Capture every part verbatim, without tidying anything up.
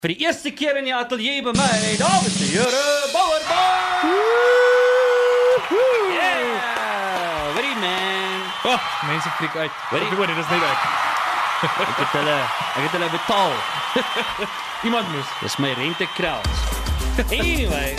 Vir die eerste keer in die atelier by my, dames en here, Bouwerman! Yeah! What do you man? Oh, mense freak uit. Wat Hoor dit is net ek. Ek het hulle, ek het hulle betaal. Iemand moes. Dis my rentekrels. Anyway,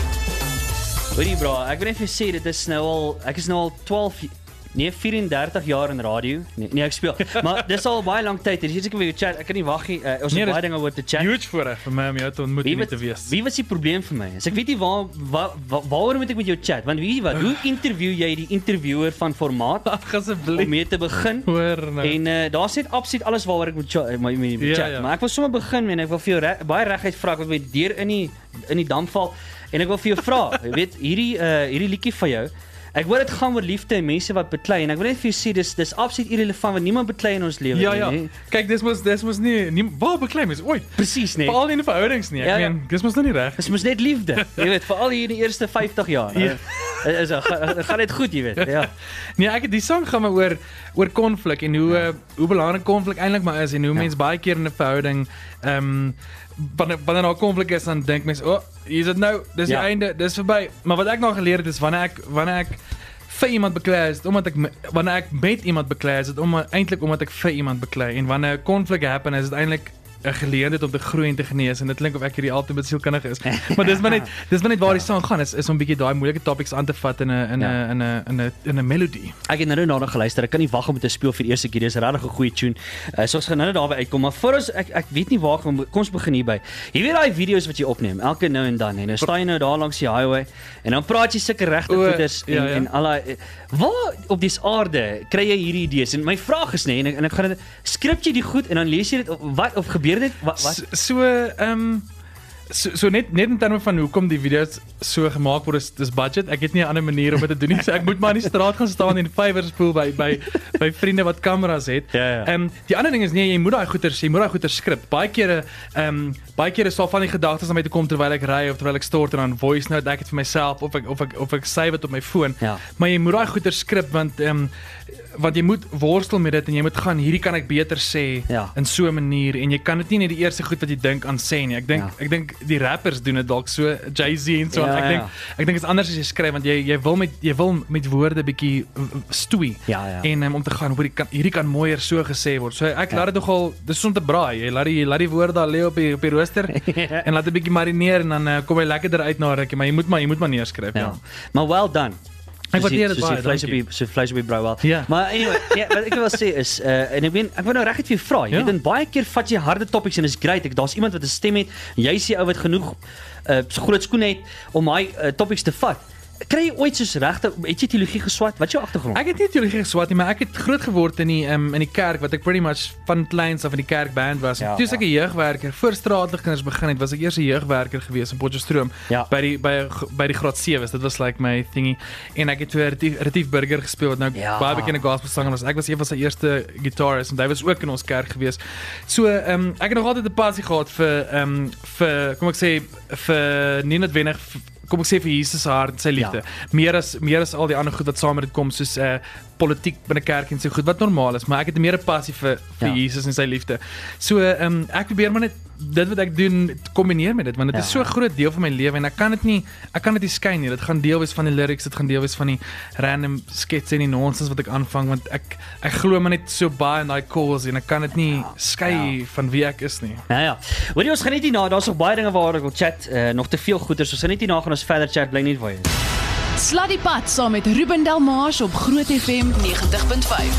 hoorie bro, ek wil net vir jou sê, dit is nou al, ek is nou al twaalf Nee, vierendertig jaar in radio. Nee, nee ek speel. Maar dis al baie lang tyd. Dis ek wil jou chat. Ek kan nie wag nie. Uh, ons Nee, het dis baie dinge oor te chat. Huge voorreg vir my om jou te ontmoet Wie en nie wat, te wees. wie was die probleem vir my? So ek weet nie waar, waar, waar waaroor moet ek met jou chat? Want weet jy wat? Hoe interview jy die interviewer van formaat Ag, asseblief. om mee te begin? Hoor nou. En uh, daar's net absoluut alles waaroor ek moet chat, my, my, my Ja, chat. ja. Maar ek wil sommer begin en ek wil vir jou re baie reguit vra, ek wil jy deur in die in die dam val en ek wil vir jou vra, jy weet, hierdie uh, hierdie liedjie van jou. Ek hoor dit gaan oor liefde en mense wat beklei en ek wil net vir jou sê dis dis absoluut irrelevant want niemand beklei in ons lewe Ja, ja. nie. Kyk, dis mos dis mos nie, nie waar beklei mens ooit. Presies nee. Veral nie in 'n verhoudings nie. Ek Ja, ja. meen, dis mos nou nie reg. Dis mos net liefde. Jy weet, veral hier in die eerste vyftig jaar. Ja. Uh, is gaan gaan dit goed, jy weet. Ja. Nee, ek die sang gaan maar oor oor konflik en hoe ja. uh, hoe belangrik konflik eintlik maar is en hoe ja. mense baie keer in 'n verhouding ehm um, wanneer wanneer daar konflik is dan dink mense, "O, oh, hier is dit nou, dis Ja. die einde, dis verby." Maar wat ek nou geleer het is wanneer ek wanneer ek vir iemand beklei is, omdat ek wanneer ek met iemand beklei is, dit om eintlik omdat ek vir iemand beklei en wanneer 'n konflik happen is dit eintlik 'n geleentheid om te groei en te genees en dit klink of ek hierdie altyd sielkundig is. Maar dis maar net dis maar net waar die sang gaan is is om 'n bietjie daai moeilike topics aan te vat in 'n in 'n Ja. in 'n in 'n in 'n melodie. Ek het nou nou geluister. Ek kan nie wag om dit te speel vir die eerste keer. Dis 'n regtig goeie tune. Uh, so ons gaan nou daarby uitkom, maar voor ons ek ek weet nie waar kom kom ons begin hierby. Jy weet daai video's wat jy opneem elke nou en dan en dan staan jy nou daar langs die highway en dan praat jy sulke regte O, goeders en ja, ja. en al daai waar op die aarde kry jy hierdie idees? En my vraag is nê en ek, en ek gaan dit skrip jy die goed en dan lees jy dit of wat of gebeur dit wat wat So ehm um, so, so net net in terme van hoekom die video's so gemaak word is dis budget. Ek het nie 'n ander manier om dit te doen nie. So ek moet maar in die straat gaan staan en fivers spoel by by by vriende wat kameras het. Ja, ja. Ehm um, die ander ding is nee, jy moet daai goeters, jy moet daai goeters skrip. Baie kere ehm um, baie kere sal van die gedagtes aan my toe kom terwyl ek ry of terwyl ek stort en dan voice note ek dit vir myself of ek of ek of ek save dit op my foon. Ja. Maar jy moet daai goeters skrip want ehm um, want jy moet worstel met dit en jy moet gaan hierdie kan ek beter sê Ja. in so 'n manier en jy kan dit nie net die eerste goed wat jy dink aan sê nie. Ek dink Ja. ek dink die rappers doen dit dalk so Jay-Z en so. Ja, ek ja. dink ek dink dit is anders as jy skryf want jy jy wil met jy wil met woorde bietjie stoei. Ja, ja. En um, om te gaan hoor hierdie kan hierdie kan mooier so gesê word. So ek Ja. laat dit nogal dis om te braai. Jy laat die jy laat die woorde daar lê op die op die rooster en laat dit bietjie marineer en dan uh, kom hy lekkerder uit na rukkie, maar jy moet maar jy moet maar neerskryf, ja. ja. Maar well done. Ek Soos die- waardeer dit soos die baie, vleis op dankie. die so vleis op die brou wel. Ja. Maar anyway, ja, wat ek wil sê is uh, en ek weet ek wil nou regtig vir jou vra. Jy Ja. weet en baie keer vat jy harde topics en is great. Ek daar's iemand wat 'n stem het en jy sê ou wat genoeg uh, so groot skoene het om hy uh, topics te vat. Kry jy ooit soos regte het jy teologie geswat? Wat is jou agtergrond? Ek het nie teologie geswat nie, maar ek het groot geword in die um, in die kerk wat ek pretty much van kleins af in die kerkband was. Ja, Toe was ek 'n jeugwerker. Voor Straatlig Kinders begin het, was ek eers 'n jeugwerker gewees in Potchefstroom Ja. by die by by die graad sewe. Dit was like my thingy. En ek het vir Retief, Retief Burger gespeel wat nou Ja. baie bekende gospelsanger was. Ek was een van sy eerste guitarists en hy was ook in ons kerk gewees. So ehm um, ek het nog altyd 'n passie gehad vir ehm um, vir kom ek sê vir nie noodwendig kom ek sê vir Jesus se hart en sy liefde. Ja. Meer as meer as al die ander goed wat saam met dit kom soos uh politiek binne kerk en so goed wat normaal is, maar ek het meer 'n passie vir vir Ja. Jesus en sy liefde. So ehm um, ek probeer maar net dit wat ek doen kombineer met dit want dit Ja. is so 'n groot deel van my lewe en ek kan dit nie ek kan dit nie skei nie. Dit gaan deel wees van die lyrics, dit gaan deel wees van die random skets en die nonsens wat ek aanvang want ek ek glo maar net so baie in daai calls en ek kan dit nie Ja. skei Ja. van wie ek is nie. Ja ja. Hoorie ons gaan net hierna, daar's nog baie dinge waaroor ek wil chat, uh, nog te veel goeie. So ons gaan net hierna gaan ons verder chat, bly net waar jy is. Sluddy Pad saam met Ruben Delmars op Groot F M negentig punt vyf.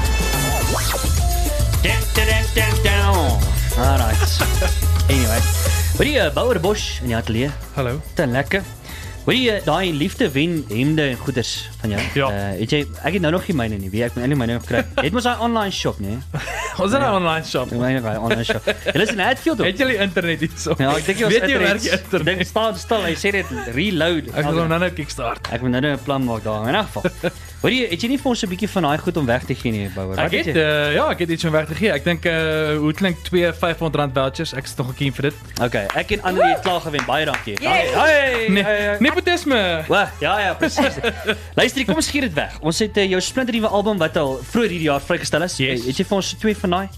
Dun, dun, dun, dun, dun. Alright. Anyway. Hoorie uh, Bouwerbosch in die ateljee. Hallo. Ten lekker. Hoorie uh, daai liefde wen hemde en goeders van jou. Ja. Uh, het jy ek het nou nog nie myne nie. Wie ek moet eintlik myne nog kry. Het mos daai online shop, nee? Ons het 'n online shop. Ek myne daai online shop. Hulle is in Hatfield. Het julle internet hierso? Ja, ek dink jy was Weet jy werk jy internet? Ek dink staan stil. Hy sê dit reload. Ek wil hom nou net kickstart. Ek moet nou net 'n plan maak daar. In elk geval. Hoorie, het jy nie vir ons 'n bietjie van daai goed om weg te gee nie, Bouwer? Ek het uh, ja, ek het iets om weg te gee. Ek dink uh, hoe klink twee vyfhonderd rand vouchers. Ek is nog 'n keen vir dit. Okay, ek en Annelie het klaar gewen. Baie dankie. Yes. Hey, Nee, hey, nepotisme. Wa, ja ja, presies. Luister, kom ons gee dit weg. Ons het uh, jou splinter nuwe album wat al vroeër hierdie jaar vrygestel is. Yes. Het jy vir ons twee van daai?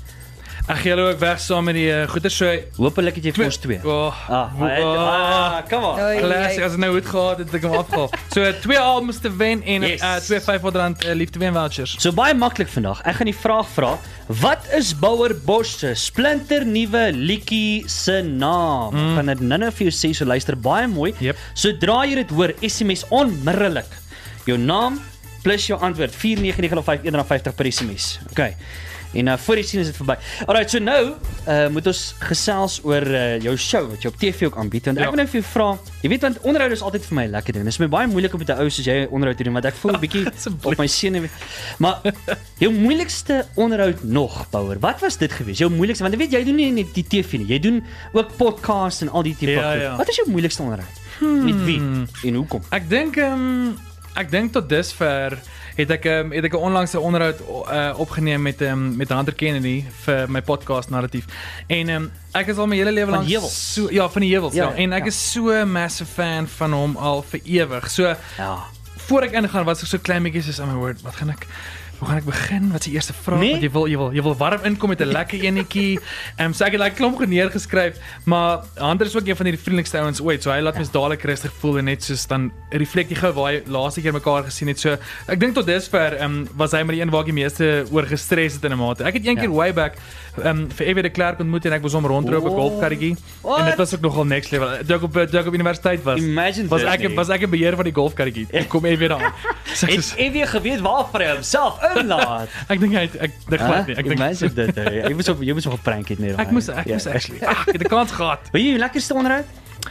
Ek gee hulle ook weg saam met die uh, goeders so. Hoopelik het jy vir ons twee. Oh, Ah, wo- ah, ah, come on. Oei, Classic, oei. as ek nou goed gehad het, het ek hom afgehaal. So twee albums te wen en Yes. uh, twee vyfhonderd rand uh, liefde wen vouchers. So baie maklik vandag. Ek gaan die vraag vra, wat is Bouwer Bosch se splinter nuwe liedjie se naam? Mm. Ek gaan dit nou-nou vir jou sê, so luister baie mooi. Yep. Sodra jy dit hoor, S M S onmiddellik jou naam plus jou antwoord vier nege nege nul vyf een vyftig per S M S. Okay. En uh, voor jy sien is dit verby. Alright, so nou uh, moet ons gesels oor uh, jou show wat jy op T V ook aanbied. Want ek Ja. wil nou vir jou vra, jy weet want onderhoud is altyd vir my 'n lekker ding. Dit is my baie moeilik om met 'n ou soos jy onderhoud te doen want ek voel 'n bietjie op my senuwee. Maar jou moeilikste onderhoud nog, Bouwer. Wat was dit geweest? Jou moeilikste, want jy weet jy doen nie net die T V nie. Jy doen ook podcasts en al die tipe Ja, goed. ja. Wat is jou moeilikste onderhoud? Hmm. Met wie en hoekom? Ek dink um, ek dink tot dusver het ek um, het ek 'n onlangse onderhoud uh, opgeneem met um, met Hunter Kennedy vir my podcast narratief. En um, ek is al my hele lewe Van lank Heuwels? so ja, van die Heuwels ja, Ja, ja. En ek ja. is so 'n massive fan van hom al vir ewig. So Ja. voor ek ingaan was ek so klein bietjie soos, oh my word, wat gaan ek Hoe gaan ek begin? Wat is die eerste vraag? Nee? Want jy wil jy wil jy wil warm inkom met 'n lekker enetjie. Ehm um, so ek het like klomp neergeskryf, maar Hunter is ook een van die vriendelikste ouens ooit. So hy laat mens dadelik rustig voel en net soos dan reflekteer gou waar hy laaste keer mekaar gesien het. So ek dink tot dusver ehm um, was hy maar die een waar ek die meeste oor gestres het in 'n mate. Ek het een Ja. keer way back ehm um, vir Evie de Klerk ontmoet en ek was hom rondry op 'n Oh. golfkarretjie. En dit was ook nogal next level. Toe ek op toe ek op universiteit was. Imagine was dit, ek nee. was ek 'n beheer van die golfkarretjie. Ek kom Evie daar. So ek Het soos- Evie geweet waarvoor hy homself inlaat? Ek dink hy het- ek dit glad nie. Ek dink Imagine dit. Hè. Jy moes op jy moes op 'n prank het net. Ek moes ek moes actually. Ah, ek het 'n kans gehad. Wie jy lekkerste onderhoud?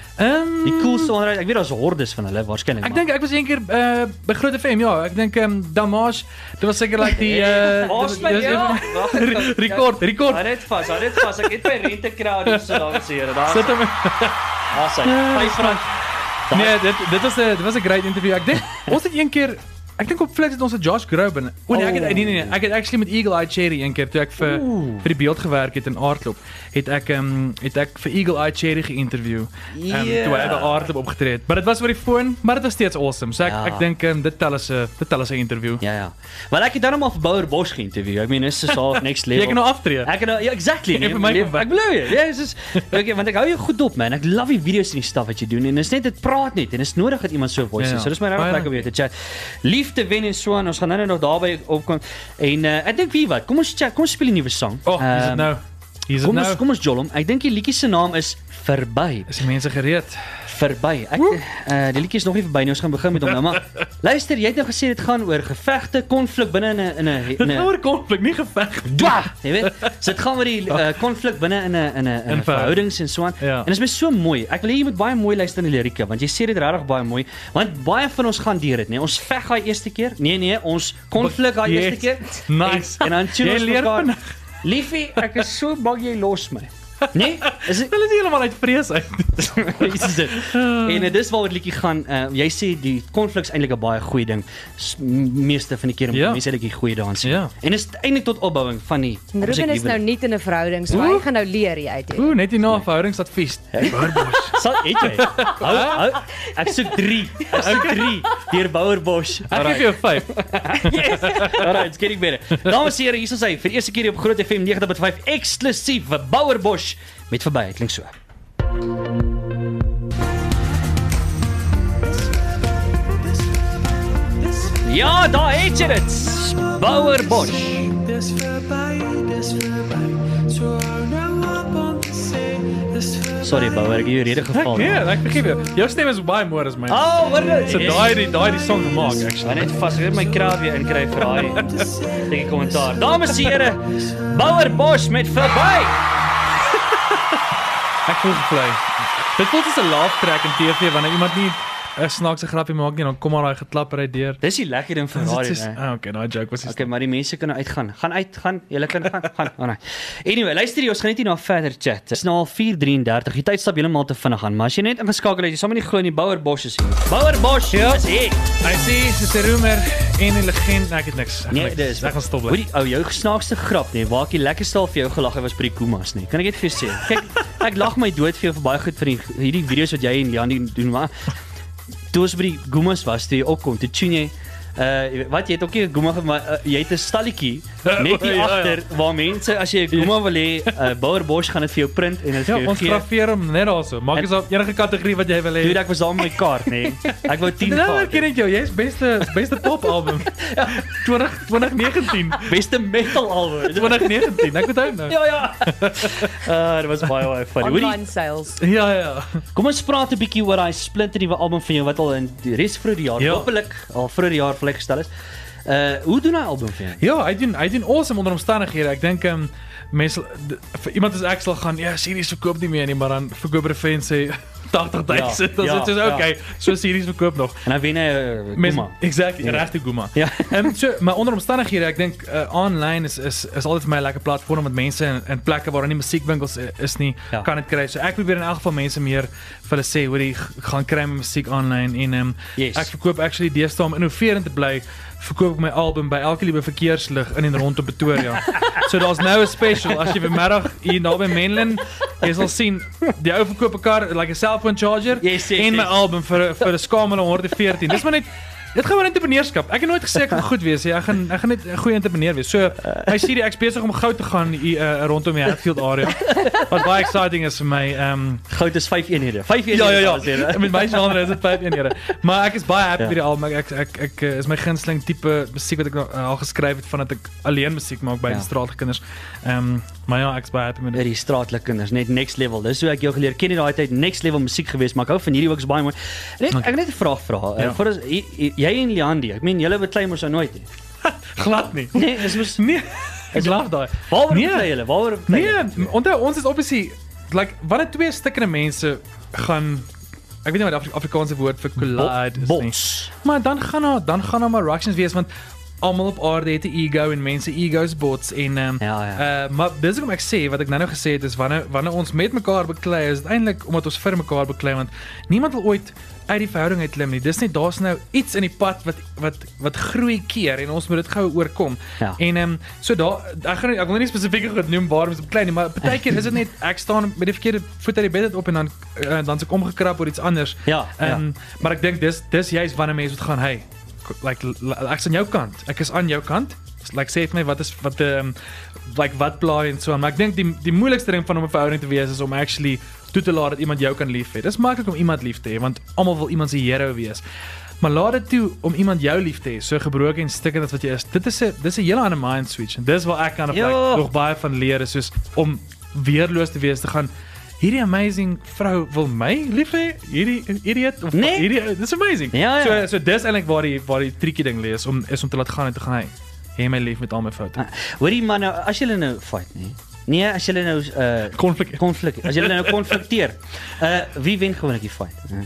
Ehm Die coolste onderhoud. Ek weet daar's hordes van hulle waarskynlik. Ek dink ek was een keer uh, by Groot F M, ja. Ek dink ehm um, Damage, dit was seker like die uh, Waar's my dit was ja? even- Re- Rekord, rekord. Hou net vas, hou net vas. Ek het by Rente Crowd hier so daar gesien. Daar. Sit hom. Daar's hy. vyf rand. Nee, dit dit was 'n dit was 'n great interview. Ek dink ons het een keer Ek dink op Flix het ons 'n Josh Groban. O nee, ek het nee nee nee, ek het actually met Eagle Eye Cherry een keer toe ek vir Oeh. vir die beeld gewerk het in Aardklop, het ek ehm um, het ek vir Eagle Eye Cherry geïnterview. Ehm um, Ja. toe hy by Aardklop opgetree het. Maar dit was oor die foon, maar dit was steeds awesome. So ek Ja. ek dink um, dit tel as 'n dit tel as 'n interview. Ja ja. Maar ek het dan nog vir Bouwer Bosch geïnterview. Ek meen dis is al next level. Jy kan nou aftree. Ek kan nou ja, exactly. Nee, Even my nee, kom ek belowe jy. Ja, dis is okay, want ek hou jou goed op man. Ek love die video's en die stuff wat jy doen en dit is net dit praat net en dit is nodig dat iemand so 'n voice Ja, is. ja. So dis my regtig Baie lekker om jou te chat. Liefde wen en so aan. Ons gaan nou nog daarby opkom. En uh, ek dink wie wat. Kom ons chat. Kom ons speel 'n nuwe sang. Oh, hier is Ehm, dit nou. Hier is dit Kom ons nou. kom ons jolom. Ek dink die liedjie se naam is Verby. Is die mense gereed? Verby. Ek uh, die liedjie is nog nie verby nie. Ons gaan begin met hom nou, maar luister, jy het nou gesê dit gaan oor gevegte, konflik binne in 'n in 'n Dit in gaan 'n oor konflik, nie geveg. Dwa, jy weet. So dit gaan oor die uh, konflik binne in 'n in 'n in 'n In verhoudings en so aan. Ja. En dit is my so mooi. Ek wil hê jy moet baie mooi luister na die lirieke want jy sê dit regtig baie mooi. Want baie van ons gaan deur dit, nee. Ons veg daai eerste keer. Nee nee, ons konflik daai Yes. eerste keer. Nice. En, en dan tune Jy ons leer mekaar. vinnig. Liefie, ek is so bang jy los my. Nee? Is dit Hulle is heeltemal uit vrees uit. is dit? En uh, dis waaroor die liedjie gaan. Uh, jy sê die konflik is eintlik 'n baie goeie ding. S meeste van die keer Ja. mense eintlik die goeie dans. Ja. En is eintlik tot opbouing van die En Ruben is nou nie in 'n verhouding, so hy gaan nou leer jy uit hier. Ooh, net hier na verhoudingsadvies. Sal het jy? Hou, hou. Ek soek drie. Ek soek drie deur Bouwer Bosch. Ek gee vir jou vyf. Yes. Alright, it's getting better. Dames en here, hier is hy vir die eerste keer op Groot F M nege punt vyf eksklusief vir Bouwer Bosch met Verby. Dit klink so. Ja, daar het jy dit. Bouwer Bosch. Dis verby, dis verby. So hou nou op om te sê, dis verby. Sorry Bouwer, ek het jou rede Ek geval. nee, ek vergeef jou. Jou stem is baie mooi as myne. Oh, hoor dit. So daai die daai die song gemaak Maar actually. net vas weer my kraal weer inkry vir daai dinge kommentaar. Dames en here, Bouwer Bosch met Verby. Ek voel gevlei. Dit voel soos 'n laugh track in T V wanneer iemand nie 'n snaakse grappie maak nie, dan kom maar daai geklapper uit deur. Dis die lekker ding van radio, Dis né? ah, okay, daai joke was Okay, maar die mense kan nou uitgaan. Gaan uit, gaan. Julle kan gaan, gaan. Oh, nee. Anyway, luister hier, ons gaan net hier na verder chat. Dit is nou al vier drieëndertig. Die tyd stap heeltemal te vinnig aan, maar as jy net ingeskakel het, jy sal my nie glo nie, Bouwer Bosch is hier. Bouwer Bosch Ja. is hier. I see, dis 'n rumor en 'n legend. Ek het niks. Ek Nee, niks. dis. Ek gaan stop Hoor bly. die ou jou snaakste grap, nee, waar ek die lekkerste al vir jou gelag het was by die Kumas, nee. Kan ek net vir jou sê? Kyk, ek lag my dood vir jou vir baie goed vir die hierdie video's wat jy en Janie doen, maar toe ons by die Kumas was, toe jy opkom, toe tune jy Uh wat jy het ook nie 'n Guma, maar uh, jy het 'n stalletjie net hier Ja, ja. agter waar mense as jy 'n Guma wil hê, uh, Bouwer Bosch gaan dit vir jou print en dit Ja, vir jou ons gee. graveer hom net daarso. Maak eens op enige kategorie wat jy wil hê. Dude, ek was daar met my kaart, nee. Ek wou tien Nou, kaarte. ken ek jou. Jy's beste beste pop album. twintig twintig negentien. Beste metal album. twintig negentien. Ek onthou nou. Ja, ja. Uh, dit was baie baie funny. Hoorie, Online sales. Ja, ja. kom ons praat 'n bietjie oor daai splinternuwe album van jou wat al in die res vroeër die jaar, Ja. hopelik al vroeër die jaar vrygestel is. Uh hoe doen hy album vir jou? Ja, hy doen hy doen awesome onder omstandighede. Ek dink ehm um, mense d- vir iemand as ek sal gaan, ja, series verkoop nie meer nie, maar dan verkoop 'n fan sê tagtig duisend. Ja, Dan ja, is dit ja. okay. So series verkoop nog. En dan wen hy uh, Mens, Guma. exactly, Ja. regte Guma. Ja. Ehm so, maar onder omstandighede, ek dink uh, online is is is altyd vir my 'n lekker platform met mense in, in plekke waar daar nie musiekwinkels i- is nie, Ja. kan dit kry. So ek probeer in elk geval mense meer vir hulle sê, hoorie, g- gaan kry my musiek online en ehm um, Yes. ek verkoop actually deesdae om innoverend te bly, verkoop ek my album by elke liewe verkeerslig in en rondom Pretoria. So daar's nou 'n special as jy vanmiddag hier naby Menlyn, jy sal sien die ou verkoop 'n kar like 'n cellphone charger Yes, yes, en my yes. album vir vir 'n skamele honderd veertien. Dis maar net dit gaan oor entrepreneurskap. Ek het nooit gesê ek gaan goed wees nie. Ek gaan ek gaan net 'n goeie entrepreneur wees. So hy sê die ek's besig om goud te gaan hier uh, rondom die Hatfield area. Wat baie exciting is vir my. Ehm um, Goud is vyf eenhede. vyf ja ja ja. eenhede. Met my genre is dit vyf eenhede. Maar ek is baie happy Ja. met die album. Ek ek ek, ek uh, is my gunsteling tipe musiek wat ek nou, uh, al geskryf het vandat ek alleen musiek maak by Ja. die straatlike kinders. Ehm um, maar ja, ek is baie happy met dit. Die straatlike kinders, net next level. Dis hoe ek jou geleer ken in daai tyd, next level musiek geweest, maar ek hou van hierdie ook is baie mooi. Net ek wil net 'n vraag vra. Ja. Uh, voor ons jy, jy en Leandi, ek meen julle beklei mos nou nooit nie. Glad nie. Nee, dis mos Nee. Ek love daai. waaroor Nee. beklei julle? Waaroor beklei Nee, julle? onthou ons is obviously like wanneer twee stikkende mense gaan ek weet nie wat die Afri Afrikaanse woord vir collide is nie. Bots. Maar dan gaan daar dan gaan daar maar reactions wees want almal op aarde het 'n ego en mense egos bots en ehm um, Ja, ja. uh, maar dis hoekom ek sê wat ek nou nou gesê het is wanneer wanneer ons met mekaar beklei is dit eintlik omdat ons vir mekaar beklei want niemand wil ooit uit die verhouding uit klim nie. Dis net daar's nou iets in die pad wat wat wat groei keer en ons moet dit gou oorkom. Ja. En ehm um, so daar ek gaan ek wil nie spesifiek goed noem waarom ons beklei nie, maar partykeer is dit net ek staan met die verkeerde voet uit die bed uit op en dan uh, dan se ek omgekrap oor iets anders. Ja, Ehm ja. maar ek dink dis dis juist wanneer mense moet gaan, hey, like l- ek's aan jou kant. Ek is aan jou kant. Like sê vir my wat is wat ehm um, like wat pla en so aan. Maar ek dink die die moeilikste ding van om 'n verhouding te wees is om actually toe te laat dat iemand jou kan lief hê. Dis maklik om iemand lief te hê want almal wil iemand se hero wees. Maar laat dit toe om iemand jou lief te hê, so gebroken en stikkend as wat jy is. Dit is 'n dis 'n hele ander mind switch en dis waar ek kan of Ja. like, nog baie van leer is soos om weerloos te wees te gaan. Hierdie amazing vrou wil my lief hê, hierdie idiot of Nee. hierdie dis amazing. Ja, ja. So so dis eintlik waar die waar die triekie ding lê is om is om te laat gaan en te gaan hy. Hê my lief met al my foute. Hoorie man, nou as julle nou fight, nee. Nee, as julle nou uh Konflik. konflik, as julle nou konflikteer. Uh wie wen gewoonlik die fight? Uh,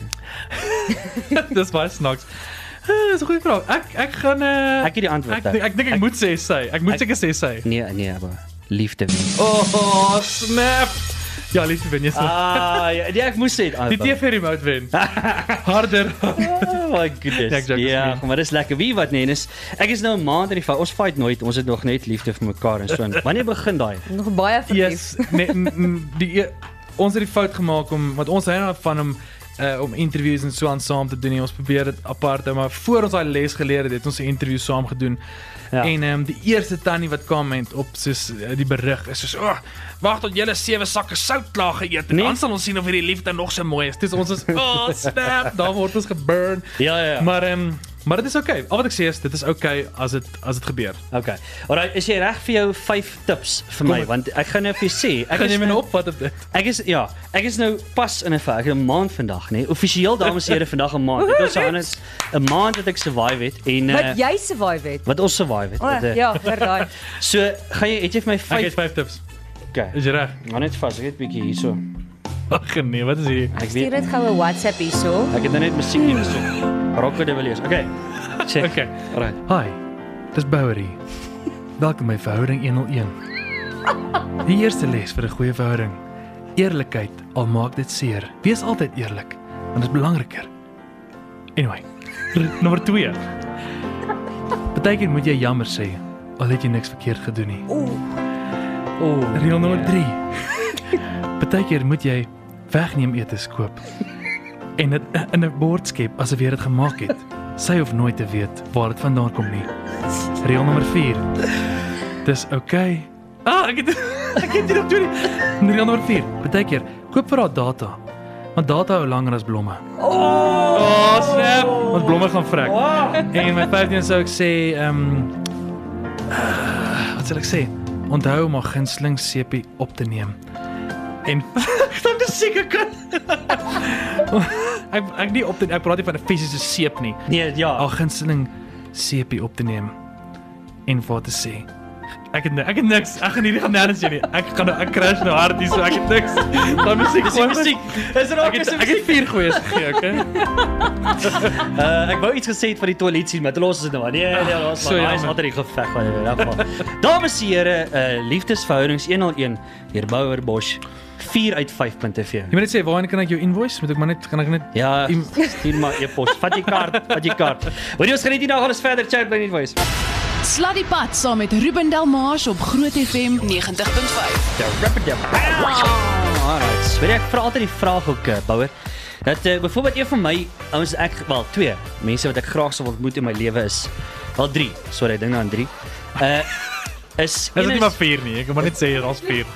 Dis baie snaaks. Uh, dis 'n goeie vraag. Ek ek gaan uh, Ek het die antwoord. Ek dink ek, dink ek, ek moet sê sy. Ek moet Ek- seker sê sy. Nee, nee, maar liefde wen. Oh, snap. Ja, liefde wen jy so. Ah, ja, nee, ek moes sê dit. Die T V remote wen. Harder. Oh my goodness. Ja, ek joke, Ja, asseblief. maar dis lekker. Wie wat nee, is ek is nou 'n maand in die fight. Ons fight nooit. Ons het nog net liefde vir mekaar en so. En wanneer begin daai? Nog baie verlief. Yes. Nee, n- n- die e- ons het die fout gemaak om want ons hou nou van om uh, om interviews en so aan saam te doen. En ons probeer dit apart hou, maar voor ons daai les geleer het, het ons 'n interview saam gedoen. Ja. En ehm um, die eerste tannie wat comment op soos uh, die berig is soos, "O, oh, wag tot julle sewe sakke sout klaar geëet en Nee. dan sal ons sien of hierdie liefde nog so mooi is." Dis ons is, "Oh, snap, daar word ons geburn." Ja, ja. Maar ehm um, maar dit is okay. Al wat ek sê is dit is okay as dit as dit gebeur. Okay. Alright, is jy reg vir jou vyf tips vir my? Kom. Want ek gaan nou vir jou sê, ek Gaan is jy my nou- nou opvat op dit? Ek is ja, ek is nou pas in 'n fa- ek het 'n maand vandag, nê. Nee. Offisieel dames en here vandag 'n maand. Dit was aan 'n maand wat ek survive het en uh, Wat jy survive het. wat ons survive het. O, Wat, uh, ja, vir daai. So, gaan jy het jy vir my Ek het vyf vyf tips. Okay. Is jy reg? Maar net vas, ek het 'n bietjie hierso. Ag nee, wat is hierdie? Ek Stuur weet dit gou 'n WhatsApp hierso. ek het nou net musiek hier gesoek. Rocco de Villiers. Okay. Check. Okay. Alright. Hi, dis Bowery. Welkom by verhouding honderdeen. Die eerste les vir 'n goeie verhouding. Eerlikheid, al maak dit seer. Wees altyd eerlik, want dit is belangriker. Anyway, r- nommer twee. Partykeer moet jy jammer sê, al het jy niks verkeerd gedoen nie. Oh. Reël nommer drie. Partykeer moet jy wegneem etes koop en dit in 'n bord skep asof jy dit gemaak het. sy hoef nooit te weet waar dit vandaan kom nie. Reël nommer vier. Dis okay. Ah, ek het ek het dit nog doen. Reël nommer vier. Partykeer koop vir haar data. Want data hou langer as blomme. Oh, oh snap. Want blomme gaan vrek. Oh. En my vyftien sou ek sê, ehm um, uh, wat sal ek sê? Onthou om 'n gunsteling sepie op te neem. En ek staan te seker kan. ek ek nie op te ek praat nie van 'n fisiese seep nie. Nee, ja. 'n gunsteling sepie op te neem en vir te sê. Ek het ek het niks. Ek gaan hierdie gaan nêrens heen nie. Ek gaan ek crash nou hard hier so ek het niks. Daai musiek Dis musiek. Is er ook Ek het, ek het vier goeies gegee, okay? Uh, ek wou iets gesê het van die toilet sien, maar te los is dit nou maar. Nee, nee, los so maar. Hy is jammer. altyd die geveg van in elk geval. Dames en here, uh, liefdesverhoudings honderd een deur Bouwer Bosch. vier uit vyf punt F M. Jy moet net sê waarheen kan ek jou invoice? Moet ek maar net kan ek net Ja, Im- stuur maar e-pos. Vat jy kaart, vat jy kaart. Hoor jy ons geniet hier nou alles verder chat by Invoice. Sluddy Pad saam met Ruben Delmars op Groot F M negentig punt vyf. The rapper the Alright. Weet jy, ek vra altyd die vraag ook uh, Bouwer. Dat uh, byvoorbeeld een van my ouens ek wel twee mense wat ek graag sou ontmoet in my lewe is. Wel drie. Sorry, ek dink nou aan drie. Uh is Dis een nie maar vier nie. Ek kan maar net sê daar's vier.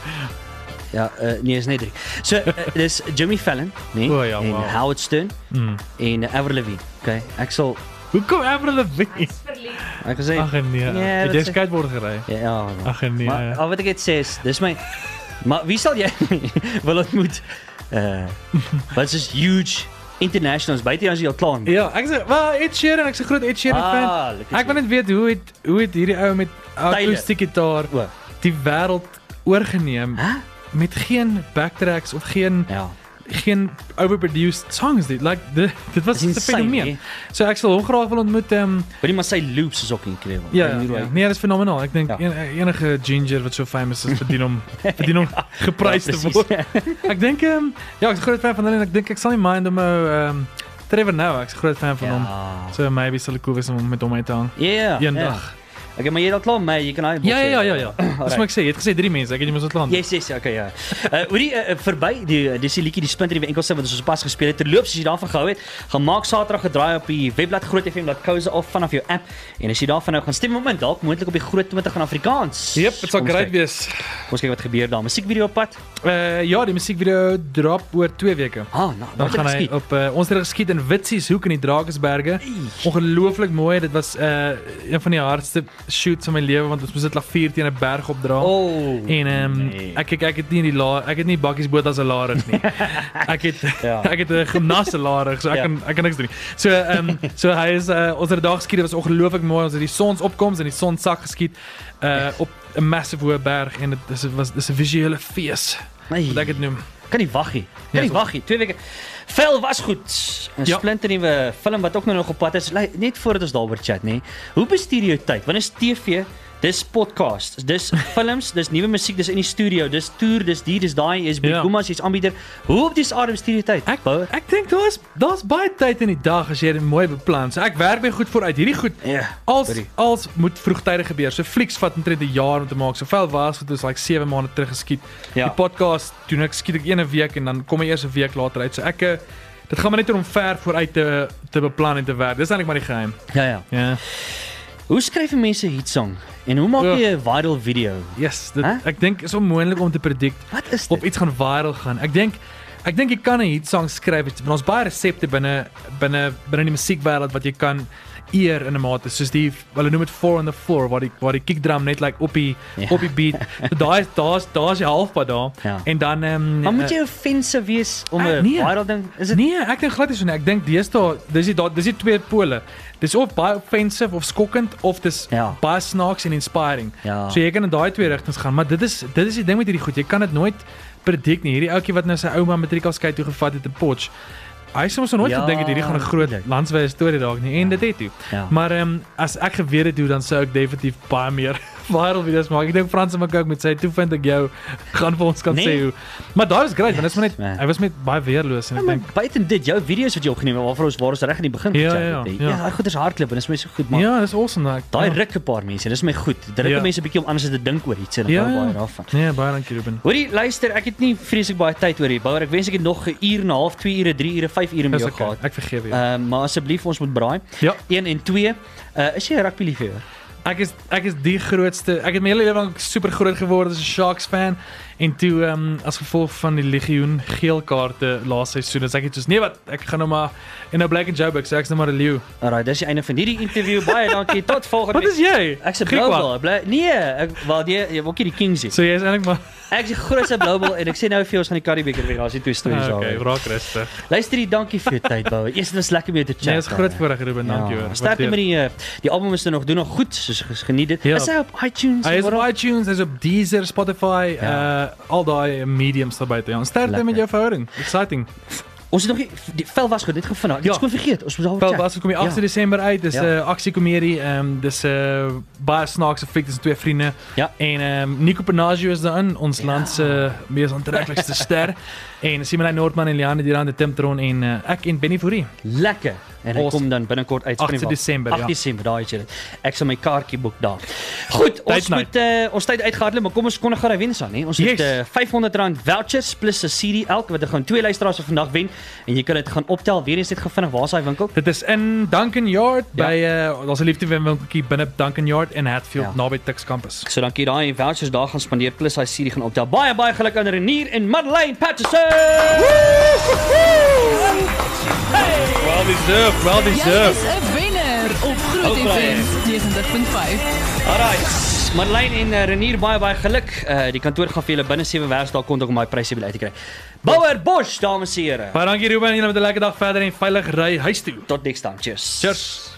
Ja, uh, nee, is net drie. So, uh, dis Jimmy Fallon, nee, O, ja, en wow. Howard Stern Mm. en uh, Avril Lavigne. Okay, ek sal Hoekom Avril Lavigne? ek wil sê Ag nee. Ja, Het jy dat is- skateboard gery? ja, ja. Ag nee. Maar al wat ek net sê is, dis my maar wie sal jy wil ontmoet? Uh wat is huge internationals buite as jy al klaar. Ja, ek sê, wel Ed Sheeran, ek's 'n groot Ed Sheeran Ah, fan. look at Ek wil net weet hoe het hoe het hierdie ou met akoestiese gitaar O, die wêreld oorgeneem Hæ? met geen backtracks of geen ja. geen overproduced songs dit like dit, dit was Dis 'n insane, fenomeen. hè? So ek sal hom graag wil ontmoet ehm um, Maar die maar sy loops is ook incredible. ja, Ek weet nie ja, hoe ja. hy- Nee, dit is fenomenaal. Ek dink Ja. en, enige ginger wat so famous is verdien hom verdien hom geprys Ja, te precies. word. Ek dink ehm um, ja, ek's 'n groot fan van hulle en ek dink ek sal nie mind om ou ehm um, Trevor Noah, ek's 'n groot fan van hom. Ja. So maybe sal ek cool wees om met hom uit te hang. Ja. Eendag. Okay, maar jy het al klaar met jy kan hy. Ja, ja, ja, ja, ja. Dis wat ek sê, jy het gesê drie mense, ek het jy mos ontlaan. Yes, yes, okay, ja. Uh hoorie uh, verby die dis die liedjie die splinter nuwe enkelste wat ons sopas gespeel het. Terloops, as jy daarvan gehou het, gaan maak Saterdag gedraai op die webblad groot f m dot co za of vanaf jou app. En as jy daarvan nou gaan stem op in dalk moontlik op die groot twintig in Afrikaans. Yep, dit sal Kom ons great kyk. wees. Kom ons kyk wat gebeur daar. Musiekvideo op pad. Uh ja, die musiekvideo drop oor twee weke. Ah, nou, Dan wat gaan hy geskied. op uh, ons het geskiet in Witsieshoek in die Drakensberge. Ongelooflik mooi. Dit was uh een van die hardste shoots van my lewe want ons moes dit lavier teen 'n berg opdra. Oh. En ehm um, nee. ek ek ek het nie die la ek het nie bakkiesboot as 'n larig nie. Ek het Ja. ek het 'n gimnas larig, so ek Ja. kan ek kan niks doen nie. So ehm um, so hy is uh, ons het dag geskiet, dit was ongelooflik mooi. Ons het die sonsopkoms en die sonsak geskiet uh op 'n massive hoë berg en dit is was dis 'n visuele fees. Nee. Wat ek dit noem. Kan nie wag nie. Ja, Kan nie so- wag nie. Twee weke. Vel was goed. 'n Ja. Splinter nuwe film wat ook nou nog op pad is. Like, net voordat ons daaroor chat, nê. Hoe bestuur jy jou tyd? Want is T V, dis podcast, dis films, dis nuwe musiek, dis in die studio, dis toer, dis die, dis daai, is by Ja. Gumas, jy's aanbieder. Hoe op dis adem stuur jy tyd? Ek Bouwer? ek dink daar's daar's baie tyd in die dag as jy dit mooi beplan. So ek werk baie goed vooruit. Hierdie goed Ja. als sorry. als moet vroegtydig gebeur. So flieks vat omtrent 'n jaar om te maak. So vel was het ons like sewe maande terug geskiet. Ja. Die podcast doen ek skiet ek een 'n week en dan kom hy eers 'n week later uit. So ek eh, dit gaan maar net om ver vooruit te te beplan en te werk. Dis eintlik maar die geheim. Ja, ja. Ja. Hoe skryf 'n mens 'n hit song? En hoe maak Ja. jy 'n viral video? Yes, dit, Huh? ek dink is onmoontlik om te predict Wat is of dit? iets gaan viral gaan. Ek dink ek dink jy kan 'n hit song skryf. Want ons baie resepte binne binne binne die musiekwêreld wat jy kan eer in 'n mate soos die hulle noem dit four on the floor waar die waar die kickdrum net like op die Ja. op die beat. So daai is daar's daar's jy halfpad daar. Ja. En dan ehm um, Maar moet jy offensive wees om 'n Uh, nee. viral ding? Is dit Nee, ek dink glad nie so nie. Ek dink deesdae dis die daar dis die twee pole. Dis of baie offensive of skokkend of dis Ja. baie snaaks en inspiring. Ja. So jy kan in daai twee rigtings gaan, maar dit is dit is die ding met hierdie goed. Jy kan dit nooit predict nie. Hierdie ouetjie wat nou sy ouma matriekskei toe gevat het in Potch. Hy sê mos nooit Ja, gedink het hierdie gaan 'n groot tuurlik. landswye storie raak nie en dit het toe. Ja. Maar ehm um, as ek geweet het hoe dan sou ek definitief baie meer viral video's maak. Ek dink Frans en McCook met sy toe vind ek jou gaan vir ons kan Nee. sê hoe. Maar daai was great, want dit is maar net Nee. hy was met baie weerloos en Ja, ek maar dink buiten dit, jou video's wat jy opgeneem het, waarvoor ons waar ons reg in die begin Ja, gechat ja, het, hè. ja. Ja, daai goeders hardloop en dis my so goed, maar ja, dis awesome daai. daai ja. ruk 'n paar mense, dis my goed. Dit ruk Ja. mense 'n bietjie om anders te dink oor iets en ek Ja, hou ja. baie daarvan. Nee, baie dankie Ruben. Hoorie, luister, ek het nie vreeslik baie tyd oor hier. Bouwer, ek wens ek het nog 'n uur en 'n half, twee ure, drie ure, vyf ure met Dis jou okay. gehad. Ek vergeef jou. Ehm uh, maar asseblief ons moet braai. Ja. een en twee. Uh is jy 'n rugby liefhebber? Ek is ek is die grootste. Ek het my hele lewe lank super groot geword as 'n Sharks fan en toe ehm um, as gevolg van die legioen geel kaarte laaste seisoen, as ek het soos nee wat, ek gaan nou maar en nou blyk in Joburg, so ek's nou maar 'n leeu. Alraai, dis die einde van hierdie interview. Baie dankie. Tot volgende Wat is jy? Ek's 'n Griekwa? Blue Ball. Bly nee, ek wel jy jy ook nie die Kings nie. So jy is eintlik maar Ek is die grootste Blue Ball en ek sê nou vir jou ons gaan die Currie-beker wen. Daar's die twee stories ah, al. okay, raak rustig. Luister, die dankie vir jou tyd, Bouwer. Eers dit was lekker met jou te chat. Nee, is groot hè. voorreg Ruben, dankie Ja, hoor. sterkte Waardeer. met die uh, die album is er nog doen nog goed, soos ges- geniet dit. Ja. Is hy op iTunes? Hy is Waar- op iTunes, hy is op Deezer, Spotify, Ja. uh al daai mediums daar buite. Ja, sterkte Lekker. met jou verhouding. Exciting. Ons het nog nie die vel was goed, dit gevind. Ek het Ja. skoon vergeet. Ons moet Wel, daaroor was kom die agste Desember uit. Dis 'n Ja. uh, aksiekomedie. Ehm um, dis 'n uh, baie snaakse fliek tussen twee vriende. Ja. En ehm um, Nico Panagio is daarin, ons Ja. land se mees aantreklikste ster. En Simone Noordman en Liane Diran de Timtron en uh, ek en Benny Fourie. Lekker. En hy Awesome. kom dan binnekort uit agste Springbok. Desember, agt ja. Desember, daai het jy dit. Ek sal my kaartjie boek daar. Goed, ons Tyd moet uh, ons tyd uitgehardloop, maar kom ons kondig gou daai wens aan, hè. Ons Yes. het uh, vyfhonderd rand vouchers plus 'n C D elk wat er gaan twee luisteraars van vandag wen en jy kan dit gaan optel. Weer eens net gevindig, waar is hy winkel? Dit is in Duncan Yard Ja. by uh, daar's 'n liefdewinkeltjie binne Duncan Yard in Hatfield Ja. naby Tuks Campus. So dankie daai vouchers daar gaan spandeer plus hy C D gaan optel. Baie baie geluk aan Renier en Madeleine Patterson. Well deserved, well Jy deserved. is 'n wenner op Groot Hopla. F M negentig punt vyf. Alright, Madeleine en uh, Renier baie baie geluk. Uh, die kantoor gaan vir julle binne sewe werkdae kontak om daai pryse weer uit te kry. Bouwer Bosch, dames en here. Baie dankie Ruben, julle met 'n lekker dag verder en veilig ry huis toe. Tot next time. Cheers. Cheers.